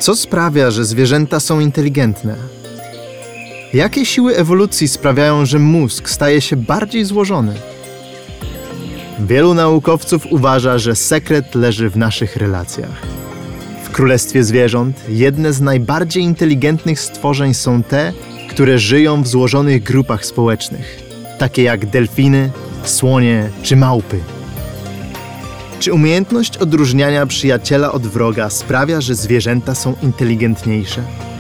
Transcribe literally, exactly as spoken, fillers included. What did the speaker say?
Co sprawia, że zwierzęta są inteligentne? Jakie siły ewolucji sprawiają, że mózg staje się bardziej złożony? Wielu naukowców uważa, że sekret leży w naszych relacjach. W królestwie zwierząt jedne z najbardziej inteligentnych stworzeń są te, które żyją w złożonych grupach społecznych, takie jak delfiny, słonie czy małpy. Czy umiejętność odróżniania przyjaciela od wroga sprawia, że zwierzęta są inteligentniejsze?